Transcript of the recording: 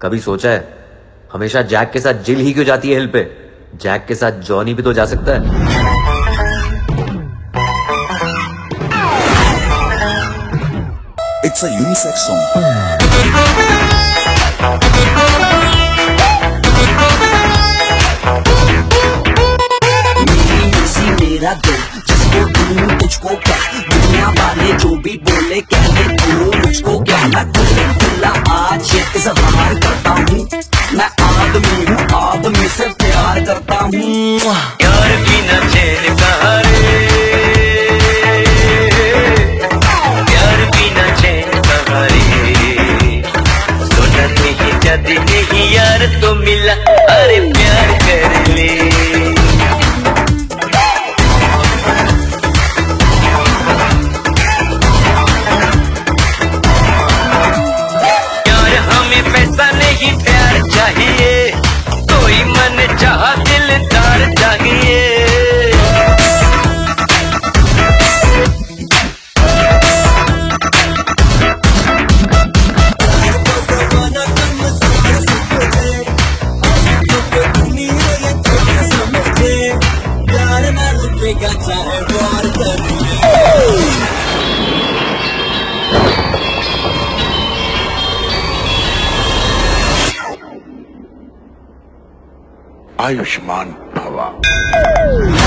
कभी सोचा है हमेशा जैक के साथ जिल ही क्यों जाती है हिल पे? जैक के साथ जॉनी भी तो जा सकता है। It's a unisex song. मेरा दिल जिसको दूं तुझको क्या, दुनिया वाले जो भी बोले कहने तू मुझको क्या। मैं खुला आज ये इजहार करता हूँ, मैं आदमी हूँ आदमी से प्यार करता हूँ। यार बिना चैन का रे, यार बिना चैन का रे, सुना नहीं जदी नहीं यार तो मिला, अरे प्यार कर ले। पैसा नहीं प्यार चाहिए, कोई मन चाह दिलदार चाहिए। आयुष्मान भवा।